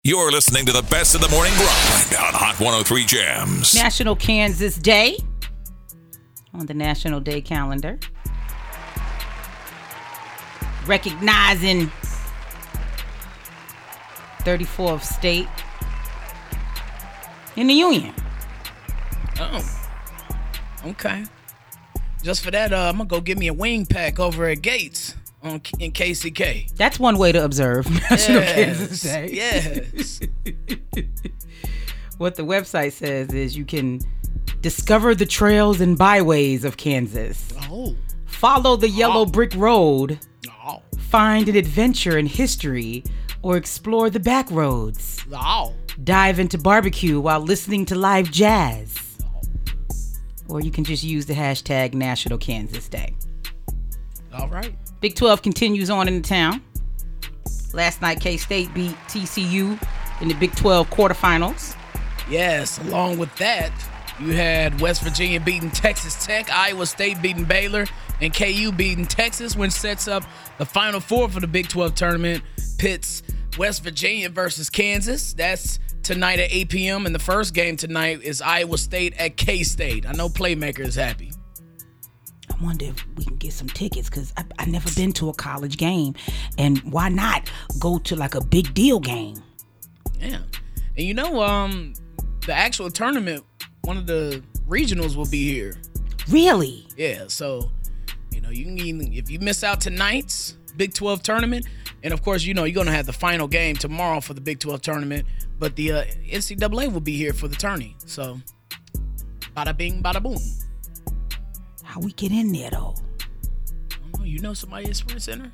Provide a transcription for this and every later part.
You're listening to the best of the morning grind on Hot 103 Jams. National Kansas Day on the National Day calendar. Recognizing 34th state in the Union. Oh, okay. Just for that, I'm going to go get me a wing pack over at Gates in KCK. That's one way to observe National Kansas Day. Yes. What the website says is you can discover the trails and byways of Kansas. Oh. Follow the yellow brick road. Oh. Find an adventure in history or explore the back roads. Oh. Dive into barbecue while listening to live jazz. Or you can just use the hashtag National Kansas Day. All right. Big 12 continues on in the town. Last night, K-State beat TCU in the Big 12 quarterfinals. Yes, along with that, you had West Virginia beating Texas Tech, Iowa State beating Baylor, and KU beating Texas, which sets up the Final Four for the Big 12 tournament. Pits West Virginia versus Kansas. That's tonight at 8 p.m. And the first game tonight is Iowa State at K-State. I know Playmaker is happy. I wonder if we can get some tickets because I've never been to a college game. And why not go to like a big deal game? Yeah. And you know, the actual tournament, one of the regionals will be here. Really? Yeah, so, you know, you can even, if you miss out tonight's Big 12 tournament, and of course, you know, you're going to have the final game tomorrow for the Big 12 tournament, but the NCAA will be here for the tourney. So, bada bing, bada boom. How we get in there, though? I don't know, you know somebody at Sprint Center?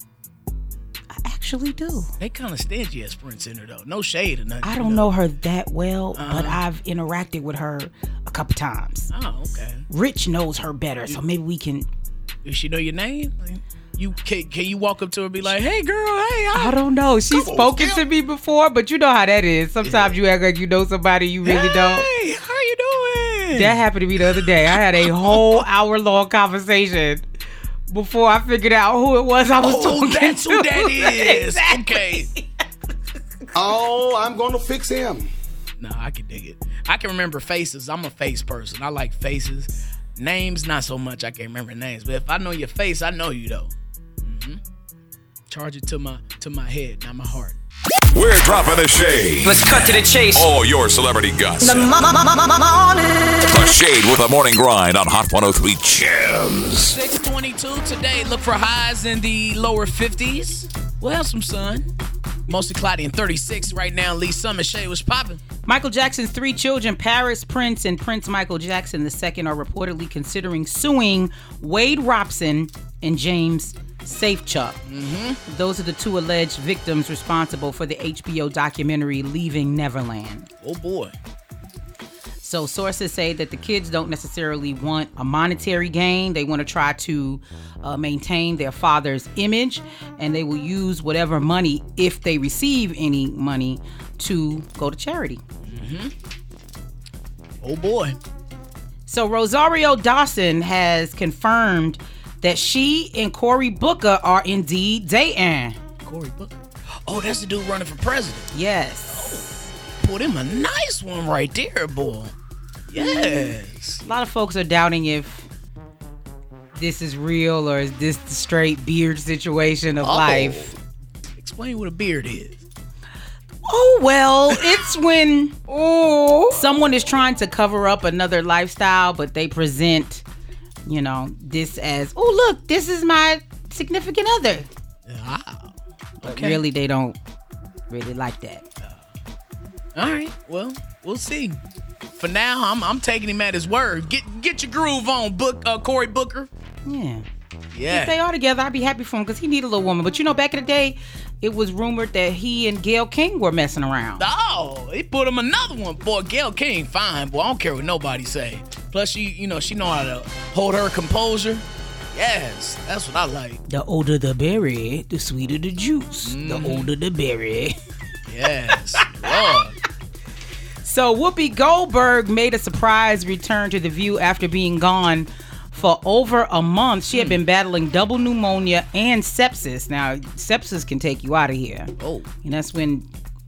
I actually do. They kind of stingy at Sprint Center, though. No shade or nothing. I don't know her that well, but I've interacted with her a couple times. Oh, okay. Rich knows her better, so maybe we can... Does she know your name? Can you walk up to her and be like, hey, girl, hey. I don't know. She's spoken to me before, but you know how that is. Sometimes you act like you know somebody you really don't. Hey, how you doing? That happened to me the other day. I had a whole hour-long conversation before I figured out who it was I was talking to. That's who that is. Exactly. Okay. Oh, I'm going to fix him. No, I can dig it. I can remember faces. I'm a face person. I like faces. Names, not so much. I can't remember names. But if I know your face, I know you, though. Charge it to my head, not my heart. We're dropping the shade. Let's cut to the chase. All your celebrity gossip. The Shade with the morning grind on Hot 103 Jams. 6:22 today. Look for highs in the lower 50s. We'll have some sun. Mostly cloudy and 36 right now. Lee Summit Shade was popping. Michael Jackson's 3 children, Paris, Prince, and Prince Michael Jackson II, are reportedly considering suing Wade Robson and James Safechuck. Those are the 2 alleged victims responsible for the HBO documentary Leaving Neverland. Oh, boy. So sources say that the kids don't necessarily want a monetary gain. They want to try to maintain their father's image, and they will use whatever money, if they receive any money, to go to charity. Oh, boy. So Rosario Dawson has confirmed that she and Cory Booker are indeed dating. Cory Booker. Oh, that's the dude running for president. Yes. Put him a nice one right there, boy. Yes. A lot of folks are doubting if this is real or is this the straight beard situation of life. Explain what a beard is. Oh, well, it's when someone is trying to cover up another lifestyle, but they present, you know, this as, oh, look, this is my significant other. Wow. But really, they don't really like that. All right. Well, we'll see. For now, I'm taking him at his word. Get your groove on, Cory Booker. Yeah. Yeah. If they are together, I'd be happy for him because he need a little woman. But you know, back in the day, it was rumored that he and Gayle King were messing around. Oh, he put him another one. Boy, Gayle King, fine. Boy, I don't care what nobody say. Plus, she know how to hold her composure. Yes, that's what I like. The older the berry, the sweeter the juice. The older the berry. Yes, Lord. So Whoopi Goldberg made a surprise return to The View after being gone for over a month. She had been battling double pneumonia and sepsis. Now, sepsis can take you out of here. Oh. And that's when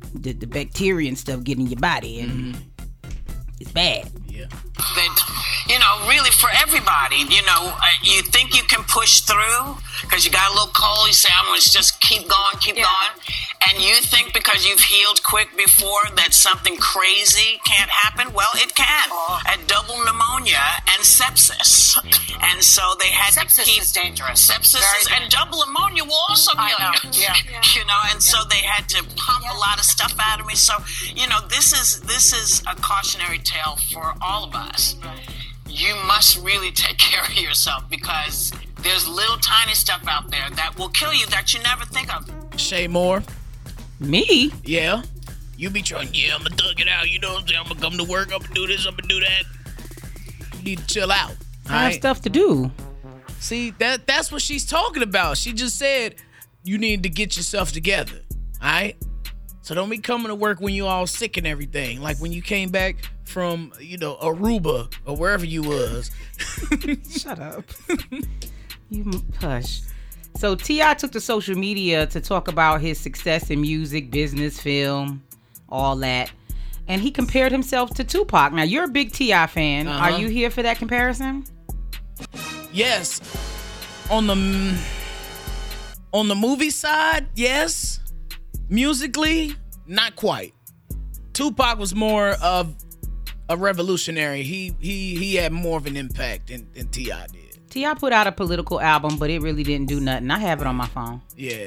the bacteria and stuff get in your body, and it's bad. Yeah. That, really for everybody, you think you can push through because you got a little cold. You say, I'm going to just keep going. And you think because you've healed quick before that something crazy can't happen. Well, it can. A double pneumonia and sepsis. And so they had to keep... Sepsis is dangerous. And double pneumonia will also kill you. Yeah. And so they had to pump a lot of stuff out of me. So, this is a cautionary tale for all of us. You must really take care of yourself because there's little tiny stuff out there that will kill you that you never think of. Shay Moore. Me? Yeah. You be trying, I'm going to thug it out. You know what I'm saying? I'm going to come to work. I'm going to do this. I'm going to do that. You need to chill out. I have stuff to do. See, that's what she's talking about. She just said you need to get yourself together. All right? So don't be coming to work when you all sick and everything. Like when you came back from, Aruba or wherever you was. Shut up. You hush. So T.I. took to social media to talk about his success in music, business, film, all that. And he compared himself to Tupac. Now, you're a big T.I. fan. Are you here for that comparison? Yes. On the movie side, yes. Musically, not quite. Tupac was more of a revolutionary. He had more of an impact than T.I. did. T.I. put out a political album, but it really didn't do nothing. I have it on my phone. Yeah.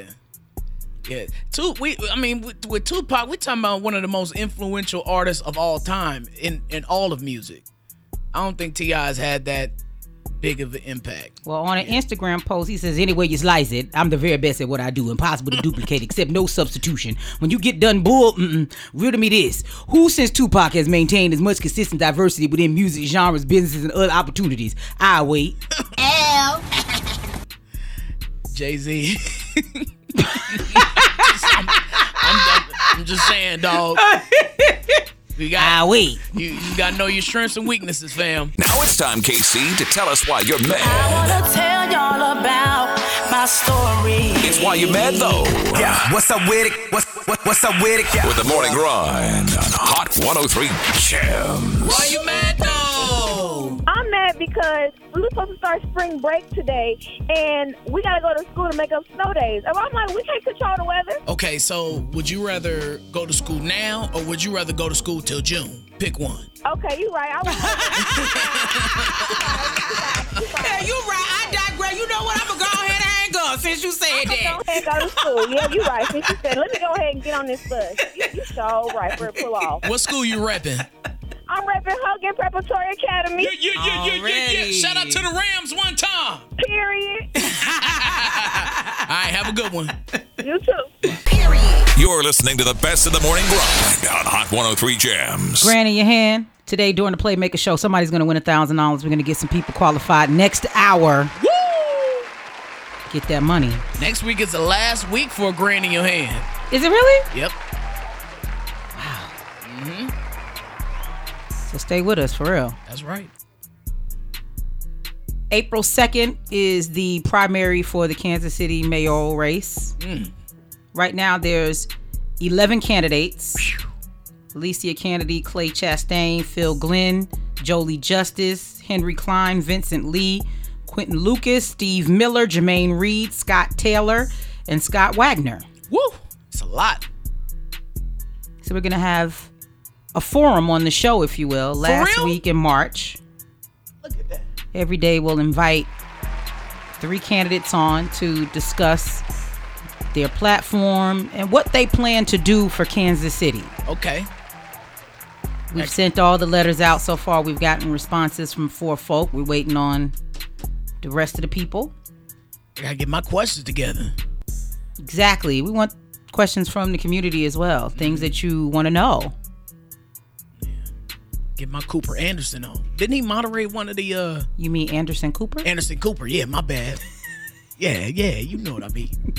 With Tupac, we're talking about one of the most influential artists of all time in all of music. I don't think T.I.'s had that big of an impact. Well, on an Instagram post, he says, any way you slice it, I'm the very best at what I do. Impossible to duplicate, except no substitution. When you get done riddle me this. Who since Tupac has maintained as much consistent diversity within music genres, businesses, and other opportunities? I wait. L. Jay-Z. I'm just saying, dog. You gotta know your strengths and weaknesses, fam. Now it's time, KC, to tell us why you're mad. I wanna tell y'all about my story. It's why you're mad, though. Yeah, what's up with it? What's up with it? Yeah. With the morning grind on Hot 103 Gems. Why you mad, though? I'm mad because we were supposed to start spring break today, and we gotta go to school to make up snow days. And I'm like, we can't control the weather. Okay, so would you rather go to school now, or would you rather go to school till June? Pick one. Okay, you right. Yeah, you right. I digress. You know what? I'm gonna go ahead and hang up since you said that. Go ahead and go to school. Yeah, you right. Since you said, let me go ahead and get on this bus. You so right for it pull off. What school you repping? I'm repping Hogan Preparatory Academy. Yeah. Shout out to the Rams one time. Period. All right, have a good one. You too. Period. You're listening to the best of the morning grind on Hot 103 Gems. Grand in your hand. Today during the Playmaker Show, somebody's going to win $1,000. We're going to get some people qualified next hour. Woo! Get that money. Next week is the last week for a grand in your hand. Is it really? Yep. So stay with us for real. That's right. April 2nd is the primary for the Kansas City mayoral race. Right now there's 11 candidates. Alicia Kennedy, Clay Chastain, Phil Glenn, Jolie Justice, Henry Klein, Vincent Lee, Quentin Lucas, Steve Miller, Jermaine Reed, Scott Taylor, and Scott Wagner. Woo! It's a lot. So we're going to have a forum on the show, if you will, last week in March. Look at that. Every day we'll invite 3 candidates on to discuss their platform and what they plan to do for Kansas City. Okay. We've sent all the letters out so far. We've gotten responses from 4 folk. We're waiting on the rest of the people. I gotta get my questions together. Exactly. We want questions from the community as well. Things that you want to know. Get my Cooper Anderson on. Didn't he moderate one of the You mean Anderson Cooper? Anderson Cooper, yeah, my bad. Yeah, you know what I mean.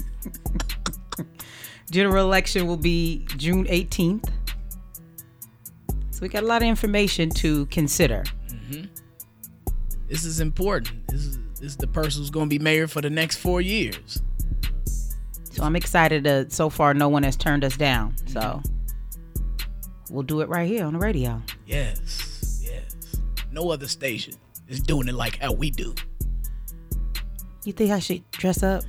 General election will be June 18th. So we got a lot of information to consider. This is important. This is the person who's going to be mayor for the next 4 years. That's So I'm excited. So far, no one has turned us down. So we'll do it right here on the radio. Yes. No other station is doing it like how we do. You think I should dress up?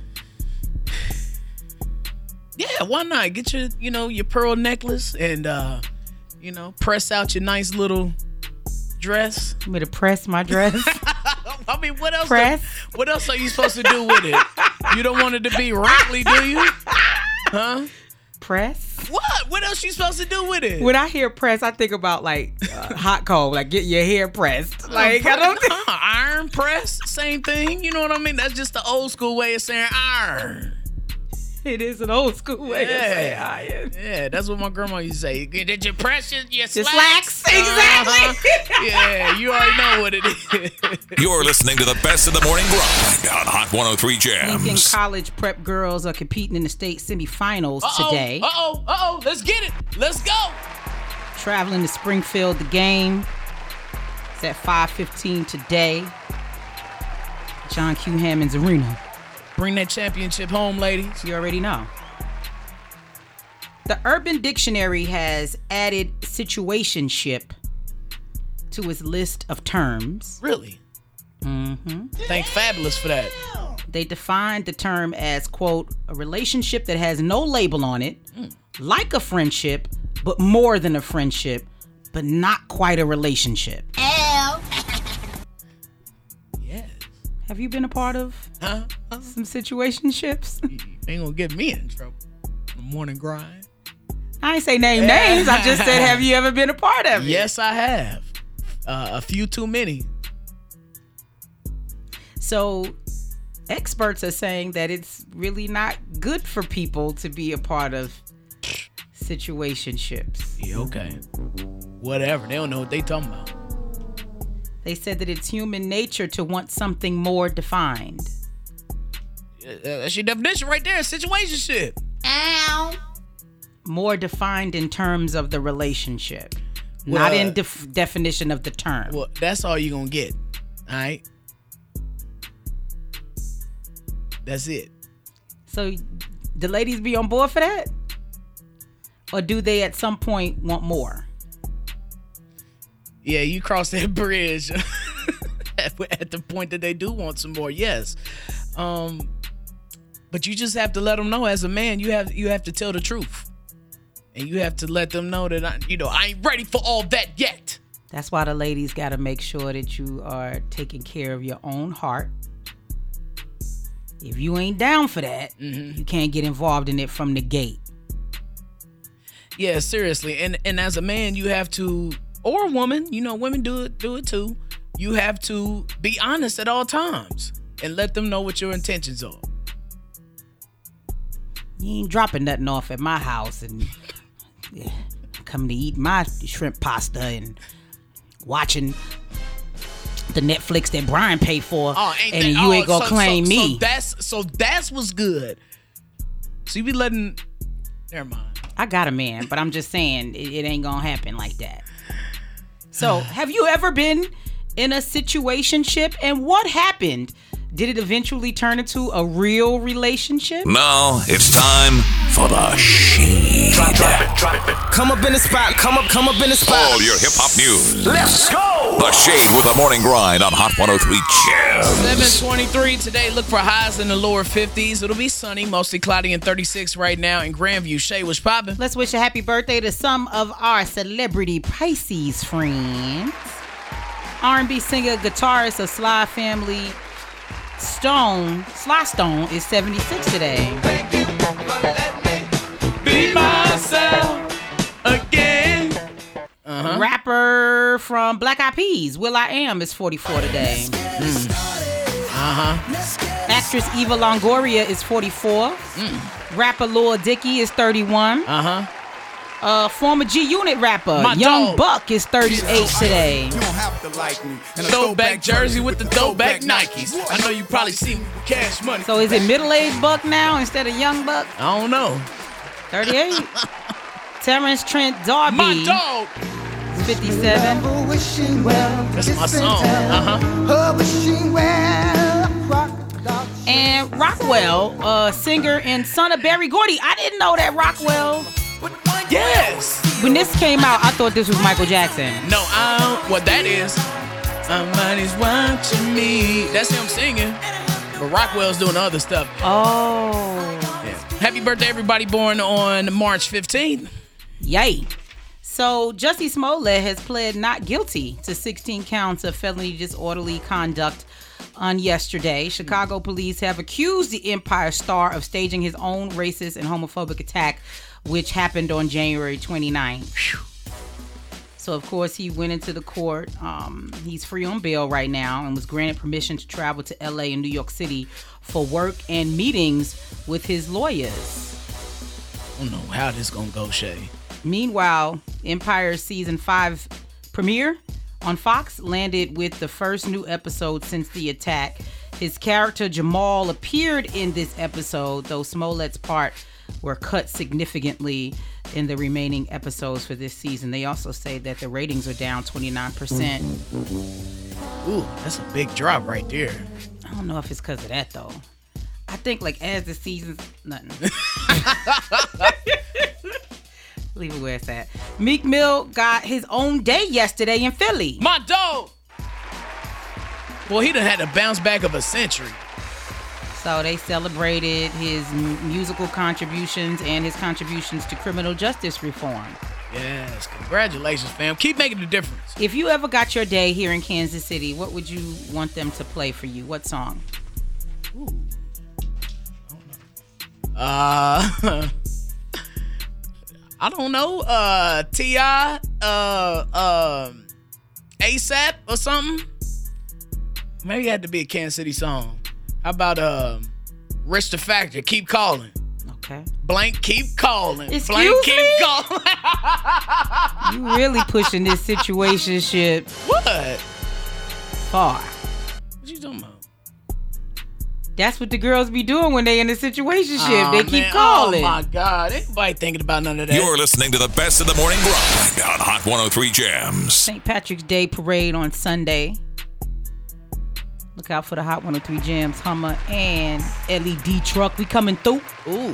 Yeah, why not? Get your pearl necklace and press out your nice little dress. You want me to press my dress? I mean, what else? Press? What else are you supposed to do with it? You don't want it to be wrinkly, do you? Huh? Press? What? What else you supposed to do with it? When I hear press, I think about like hot cold, like get your hair pressed. Like I don't iron press, same thing. You know what I mean? That's just the old school way of saying iron. It is an old school way to say iron. Yeah, that's what my grandma used to say. Did you press your slacks? Exactly. Yeah, you already know what it is. You're listening to the best of the morning grind on Hot 103 Lincoln Jams. College prep girls are competing in the state semifinals today. Let's get it. Let's go. Traveling to Springfield, the game is at 5:15 today. John Q. Hammond's Arena. Bring that championship home, ladies. You already know. The Urban Dictionary has added situationship to its list of terms. Really? Mm-hmm. Thank Fabulous for that. They defined the term as, quote, a relationship that has no label on it, like a friendship, but more than a friendship, but not quite a relationship. Have you been a part of some situationships? You ain't gonna get me in trouble. The morning grind. I ain't say name names. I just said, have you ever been a part of it? Yes, I have. A few too many. So experts are saying that it's really not good for people to be a part of situationships. Yeah, okay. Whatever. They don't know what they talking about. They said that it's human nature to want something more defined. That's your definition right there, situationship. Ow. More defined in terms of the relationship, not in definition of the term. Well, that's all you're going to get, all right? That's it. So, the ladies be on board for that? Or do they at some point want more? Yeah, you cross that bridge at the point that they do want some more. Yes, but you just have to let them know. As a man, you have to tell the truth, and you have to let them know that I ain't ready for all that yet. That's why the ladies got to make sure that you are taking care of your own heart. If you ain't down for that, you can't get involved in it from the gate. Yeah, seriously, and as a man, you have to. Or a woman, women do it too. You have to be honest at all times and let them know what your intentions are. You ain't dropping nothing off at my house and coming to eat my shrimp pasta and watching the Netflix that Brian paid for, and you ain't gonna claim me. So that's what's good. So you be letting. Never mind. I got a man, but I'm just saying it ain't gonna happen like that. So, have you ever been in a situationship, and what happened? Did it eventually turn into a real relationship? No, it's time for the Shade. Drop it. Come up in the spot. Come up in the spot. All your hip-hop news. Let's go. The Shade with the morning grind on Hot 103 Jams. 7:23 today. Look for highs in the lower 50s. It'll be sunny, mostly cloudy, and 36 right now in Grandview. Shay, what's poppin'? Let's wish a happy birthday to some of our celebrity Pisces friends. R&B singer, guitarist of Sly Family, Sly Stone is 76 today. Thank you for letting me be myself again. Rapper from Black Eyed Peas, will.i.am, is 44 today. Actress Eva Longoria is 44. Rapper Lil Dicky is 31. Former G-Unit rapper Young Buck is 38 today. You don't have to like me. Throwback jersey with the throwback Nikes. I know you probably see me with Cash Money. So is it middle-aged Buck now instead of Young Buck? I don't know. 38. Terrence Trent D'Arby. My dog. 57. That's my song. And Rockwell, singer and son of Berry Gordy. I didn't know that Rockwell. Yes. When this came out, I thought this was Michael Jackson. No, what that is, somebody's watching me. That's him singing. But Rockwell's doing other stuff. Oh. Yeah. Happy birthday, everybody born on March 15th. Yay. So, Jussie Smollett has pled not guilty to 16 counts of felony disorderly conduct on yesterday. Chicago police have accused the Empire star of staging his own racist and homophobic attack, which happened on January 29th. So, of course, he went into the court. He's free on bail right now and was granted permission to travel to L.A. and New York City for work and meetings with his lawyers. I don't know how this gonna go, Shay. Meanwhile, Empire's season 5 premiere on Fox landed with the first new episode since the attack. His character Jamal appeared in this episode, though Smollett's part were cut significantly in the remaining episodes for this season. They also say that the ratings are down 29%. Ooh, that's a big drop right there. I don't know if it's because of that, though. I think, like, as the season's... Nothing. Leave it where it's at. Meek Mill got his own day yesterday in Philly. My dog! Well, he done had a bounce back of a century. So they celebrated his musical contributions and his contributions to criminal justice reform. Yes, congratulations, fam. Keep making a difference. If you ever got your day here in Kansas City, what would you want them to play for you? What song? Ooh. I don't know. T.I., ASAP or something. Maybe it had to be a Kansas City song. How about Rich the Factor, Keep Calling. Okay. Blank, keep calling. Excuse Blank, me? keep calling. You really pushing this situationship What? far. What you talking about? That's what the girls be doing when they in a situationship. Aw, They keep man. calling. Oh my God. Ain't nobody thinking about none of that. You're listening to the best of the morning grind on Hot 103 Jams. St. Patrick's Day parade on Sunday. Look out for the Hot 103 Jams Hummer and LED truck. We coming through. Ooh.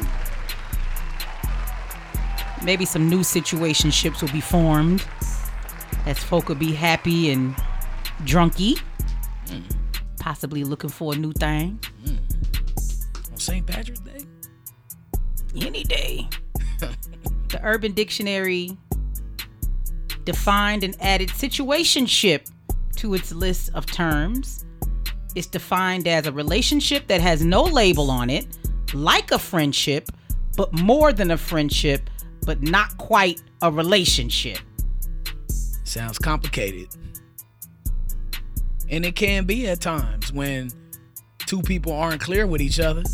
Maybe some new situationships will be formed as folk will be happy and drunky. Possibly looking for a new thing. On St. Patrick's Day? Any day. The Urban Dictionary defined and added situationship to its list of terms. It's defined as a relationship that has no label on it, like a friendship, but more than a friendship, but not quite a relationship. Sounds complicated. And it can be at times when two people aren't clear with each other.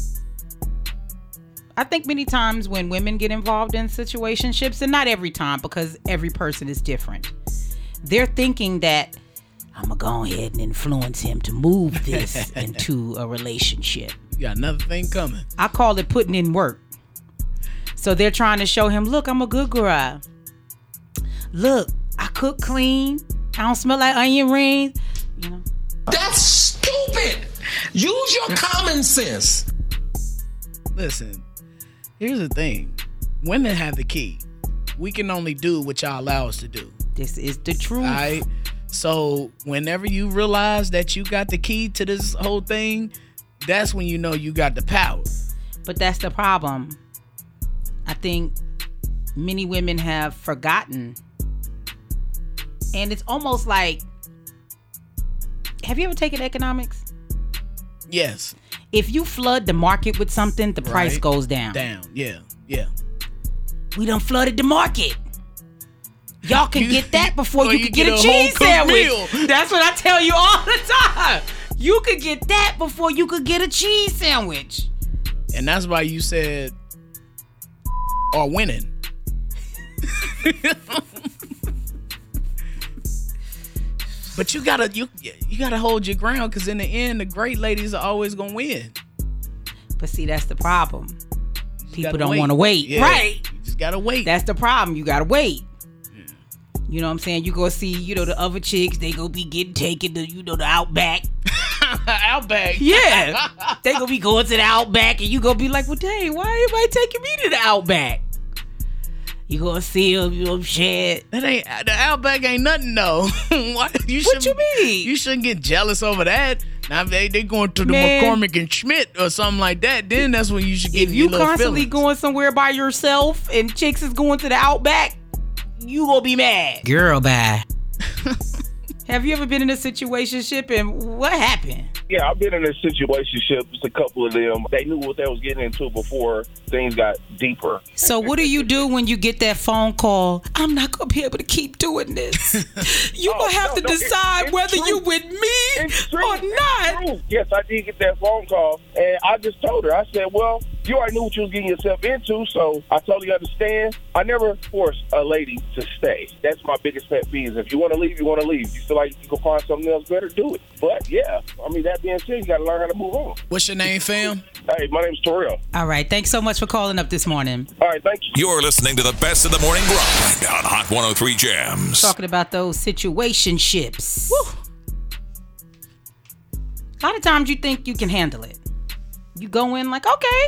I think many times when women get involved in situationships, and not every time because every person is different, they're thinking that I'm going to go ahead and influence him to move this into a relationship. You got another thing coming. I call it putting in work. So they're trying to show him, look, I'm a good girl. Look, I cook clean. I don't smell like onion rings. You know? That's stupid. Use your common sense. Listen, here's the thing. Women have the key. We can only do what y'all allow us to do. This is the truth. All right? So whenever you realize that you got the key to this whole thing, that's when you know you got the power. But that's the problem. I think many women have forgotten. And it's almost like, have you ever taken economics? Yes. If you flood the market with something, the price goes down. Yeah. We done flooded the market. Y'all can get that before you can get a cheese whole cooked sandwich. meal. That's what I tell you all the time. You could get that before you could get a cheese sandwich. And that's why you said, or winning. But you gotta hold your ground, because in the end, the great ladies are always gonna win. But see, that's the problem. People don't wait. want to wait. Yeah, Right. You just gotta wait. That's the problem. You gotta wait. You know what I'm saying? You go see, the other chicks, they go be getting taken to, the Outback. Outback. Yeah. They gonna be going to the Outback and you gonna be like, well, dang, why everybody taking me to the Outback? You gonna see them, you know what I'm saying? The Outback ain't nothing though. What you mean? You shouldn't get jealous over that. Now if they going to the McCormick and Schmidt or something like that, then that's when you should get if you your little constantly feelings. going somewhere by yourself and chicks is going to the Outback, you gonna be mad. Girl, bye. Have you ever been in a situationship and what happened? Yeah, I've been in a situationship. A couple of them. They knew what they was getting into before things got deeper. So what do you do when you get that phone call? I'm not going to be able to keep doing this. You gonna have to decide it's whether true. you with me or not. Yes, I did get that phone call, and I just told her. I said, well, you already knew what you was getting yourself into, so I totally understand. I never force a lady to stay. That's my biggest pet peeve. If you want to leave, you want to leave. You feel like you can find something else better, do it. But, yeah, I mean, that being said, you got to learn how to move on. What's your name, fam? Hey, my name's Terrell. All right, thanks so much for calling up this morning. All right, thank you. You're listening to the best of the morning grind on Hot 103 Jams. Talking about those situationships. Woo. A lot of times you think you can handle it. You go in like, okay,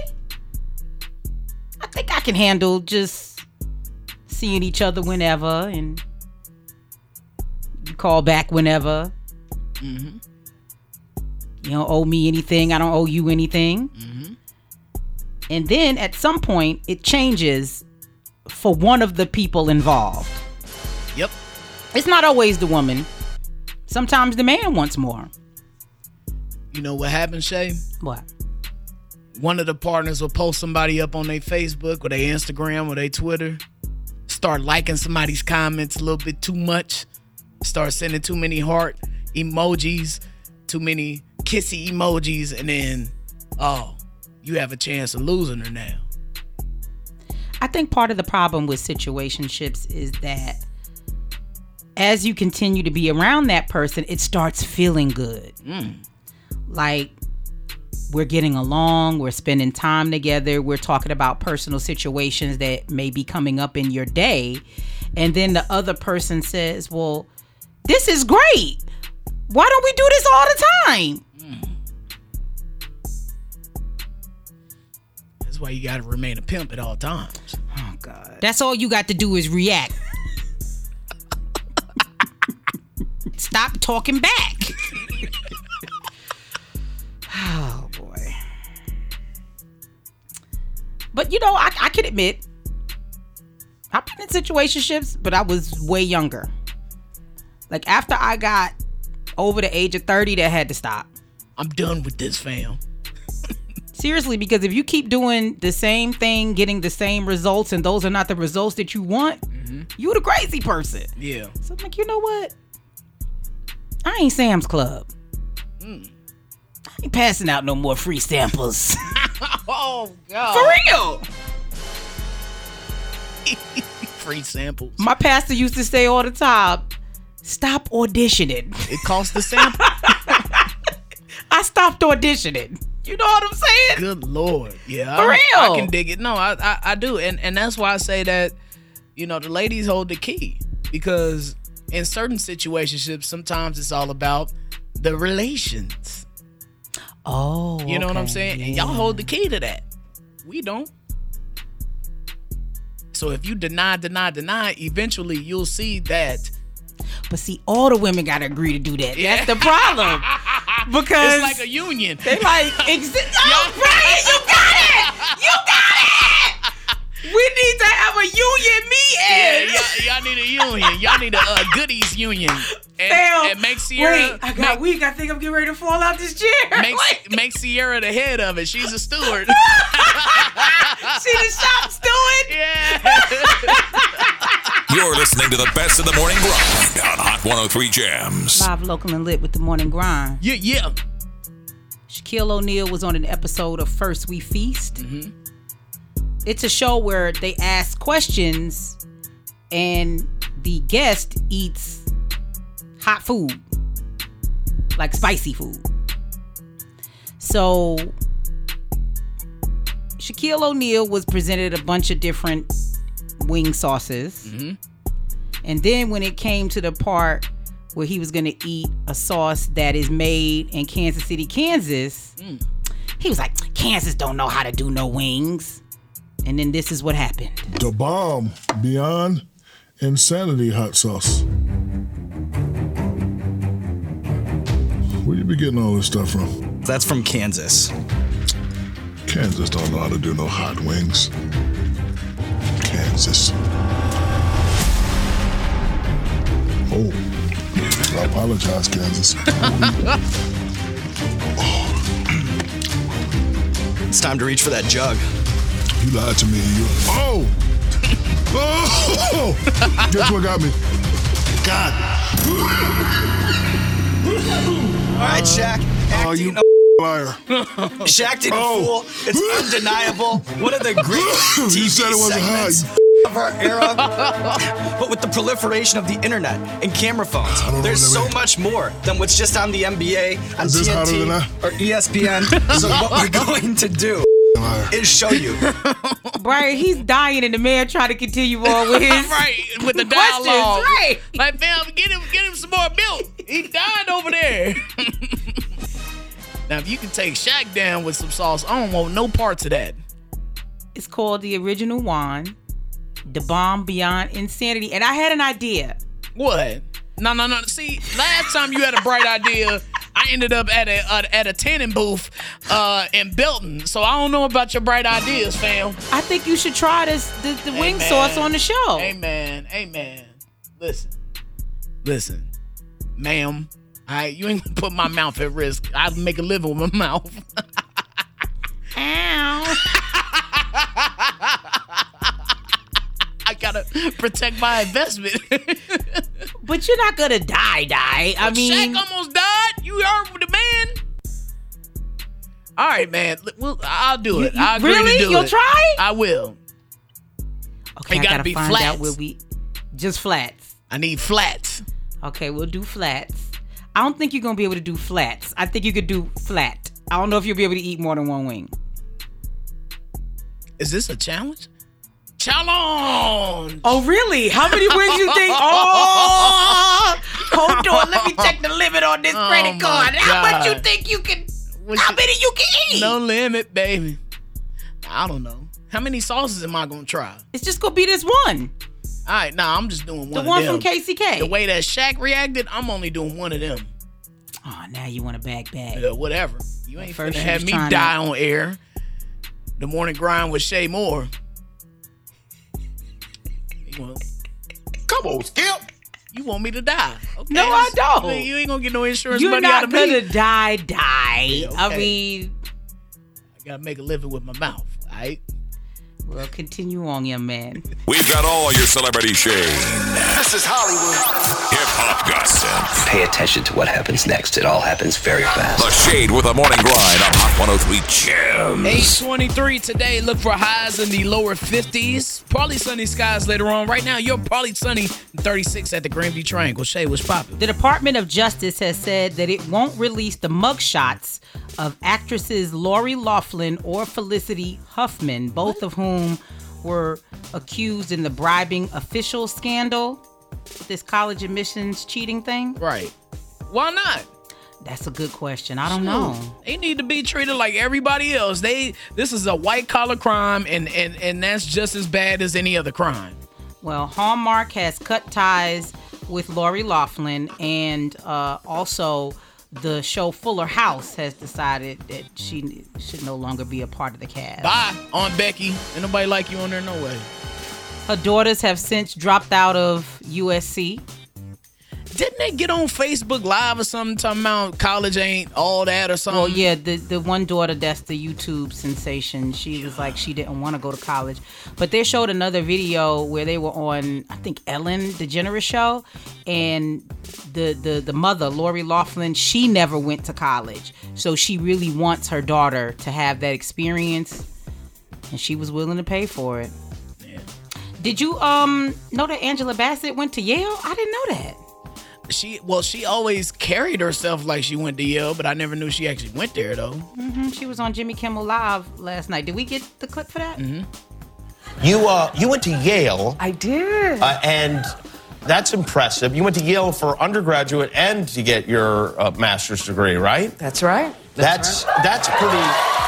I think I can handle just seeing each other whenever, and you call back whenever. Mm-hmm. You don't owe me anything. I don't owe you anything. Mm-hmm. And then at some point, it changes for one of the people involved. Yep. It's not always the woman. Sometimes the man wants more. You know what happens, Shay? What? One of the partners will post somebody up on their Facebook or their Instagram or their Twitter, start liking somebody's comments a little bit too much, start sending too many heart emojis, too many kissy emojis, and then, oh, you have a chance of losing her now. I think part of the problem with situationships is that as you continue to be around that person, it starts feeling good. Like, we're getting along, we're spending time together, we're talking about personal situations that may be coming up in your day. And then the other person says, well, this is great. Why don't we do this all the time? That's why you got to remain a pimp at all times. Oh, God. That's all you got to do is react. Stop talking back. Oh, boy. But, you know, I can admit, I've been in situationships, but I was way younger. Like, after I got over the age of 30, that had to stop. I'm done with this, fam. Seriously, because if you keep doing the same thing, getting the same results, and those are not the results that you want, you're the crazy person. Yeah. So I'm like, you know what? I ain't Sam's Club. I ain't passing out no more free samples. Oh, God. For real. Free samples. My pastor used to say all the time, stop auditioning. It costs the sample. I stopped auditioning. You know what I'm saying? Good Lord. Yeah. For real. I can dig it. No, I do. And that's why I say that, you know, the ladies hold the key. Because in certain situationships, sometimes it's all about the relations. Oh, you know what I'm saying? Yeah. And y'all hold the key to that. We don't. So if you deny, eventually you'll see that. But see, all the women got to agree to do that. Yeah. That's the problem. Because it's like a union. They like, Brian, you got it! You got it! We need to have a union meeting. Yeah, y'all need a union. Y'all need a goodies union. And make Sierra. Wait, I got weak. I think I'm getting ready to fall out this chair. Make Sierra the head of it. She's a steward. She the shop steward. Yeah. You're listening to the best of the morning grind on Hot 103 Jams. Live, local, and lit with the morning grind. Yeah. Shaquille O'Neal was on an episode of First We Feast. It's a show where they ask questions and the guest eats hot food, like spicy food. So Shaquille O'Neal was presented a bunch of different wing sauces. And then when it came to the part where he was going to eat a sauce that is made in Kansas City, Kansas. He was like, Kansas don't know how to do no wings. And then this is what happened. The bomb Beyond Insanity hot sauce. Where you be getting all this stuff from? That's from Kansas. Kansas don't know how to do no hot wings. Kansas. Oh, I apologize, Kansas. It's time to reach for that jug. You lied to me. Oh! Guess what got me? God. All right, Shaq. You liar. Shaq didn't fool. It's undeniable. One of the great TV You said it wasn't segments hot. of our era. But with the proliferation of the internet and camera phones, there's so much more than what's just on the NBA, on Is this hotter than TNT, that? or ESPN. So what we're going to do is show you. Brian, he's dying, and the man trying to continue on with his with the questions. dialogue. Right. Like, fam, get him some more milk. He died over there. Now, if you can take Shaq down with some sauce, I don't want no parts of that. It's called the Original One, The Bomb Beyond Insanity. And I had an idea. What? No. See, last time you had a bright idea, I ended up at a tanning booth in Belton. So I don't know about your bright ideas, fam. I think you should try the wing sauce on the show. Amen. Listen, ma'am. All right, you ain't gonna put my mouth at risk. I'll make a living with my mouth. Ow. I gotta protect my investment. But you're not gonna die. I mean, Shaq almost died. You heard the man. All right, man. Well, I'll do it. I agree really? to do You'll it. try? I will. Okay, It I gotta gotta be find flats. out where we just flats. I need flats. Okay, we'll do flats. I don't think you're gonna be able to do flats. I think you could do flat. I don't know if you'll be able to eat more than one wing. Is this a challenge? Challenge! Oh, really? How many wings you think? Oh, hold on. Let me check the limit on this credit card. How much you think you can? How many you can eat? No limit, baby. I don't know. How many sauces am I gonna try? It's just gonna be this one. All right, I'm just doing one. The of one them. from KCK. The way that Shaq reacted, I'm only doing one of them. Oh, now you want a bag. Yeah, whatever. You ain't First finna you have was me trying die on air. The morning grind with Shay Moore. Come on, Skip. You want me to die? Okay, No, I don't. You ain't gonna get no insurance You're money out not of me. gonna die. Yeah, okay. I mean, I gotta make a living with my mouth. All right. well, continue on, young man. We've got all your celebrity shade. This is Hollywood. Hip-hop gossip. Pay attention to what happens next. It all happens very fast. The Shade with a morning grind on Hot 103 Gems. 8:23 today. Look for highs in the lower 50s. Probably sunny skies later on. Right now, you're probably sunny 36 at the Grandview Triangle. Shay, what's poppin'? The Department of Justice has said that it won't release the mugshots of actresses Lori Loughlin or Felicity Huffman, both of whom were accused in the bribing official scandal, this college admissions cheating thing. Right. Why not? That's a good question. I don't know. They need to be treated like everybody else. This is a white collar crime, and that's just as bad as any other crime. Well, Hallmark has cut ties with Lori Loughlin, and also the show Fuller House has decided that she should no longer be a part of the cast. Bye, Aunt Becky. Ain't nobody like you on there, no way. Her daughters have since dropped out of USC. Didn't they get on Facebook Live or something talking about college ain't all that or something? Well, yeah, the one daughter that's the YouTube sensation, she was like she didn't want to go to college. But they showed another video where they were on, I think, Ellen DeGeneres show, and the mother, Lori Loughlin, she never went to college. So she really wants her daughter to have that experience, and she was willing to pay for it. Yeah. Did you know that Angela Bassett went to Yale? I didn't know that. She always carried herself like she went to Yale, but I never knew she actually went there, though. Mm-hmm. She was on Jimmy Kimmel Live last night. Did we get the clip for that? Mm-hmm. You went to Yale. I did. And That's impressive. You went to Yale for undergraduate and to get your master's degree, right? That's right. That's pretty.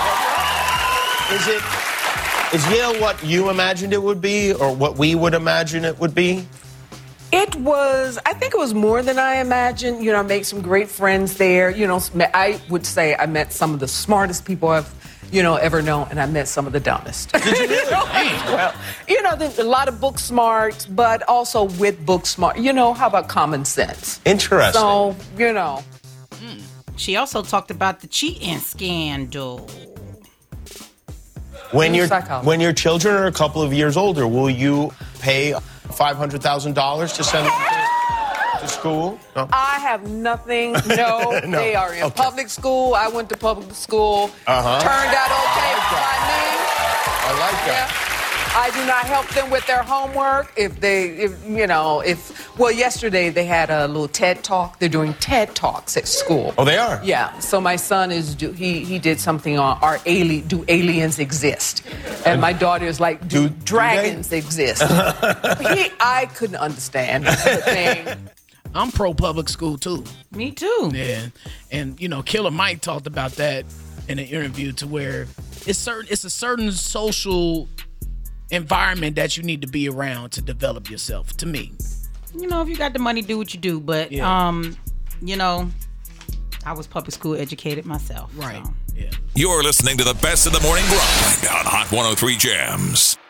Is Yale what you imagined it would be, or what we would imagine it would be? I think it was more than I imagined. You know, I made some great friends there. You know, I would say I met some of the smartest people I've, ever known, and I met some of the dumbest. Did you really? Well, there's a lot of book smart, but also with book smart. How about common sense? Interesting. So, She also talked about the cheating scandal. When your children are a couple of years older, will you pay $500,000 to send them to school? No? I have nothing. No, No. They are in Okay. public school. I went to public school. Turned out okay by me. I like that. Yeah. I do not help them with their homework. Yesterday they had a little TED Talk. They're doing TED Talks at school. Oh, they are? Yeah. So my son he did something on do aliens exist? And my daughter is like, do dragons exist? I couldn't understand the thing. I'm pro public school too. Me too. Yeah. And Killer Mike talked about that in an interview, to where it's a certain social environment that you need to be around to develop yourself, to me. If you got the money, do what you do. But, Yeah. I was public school educated myself. Right. So. Yeah. You're listening to the best of the morning grind on Hot 103 Jams.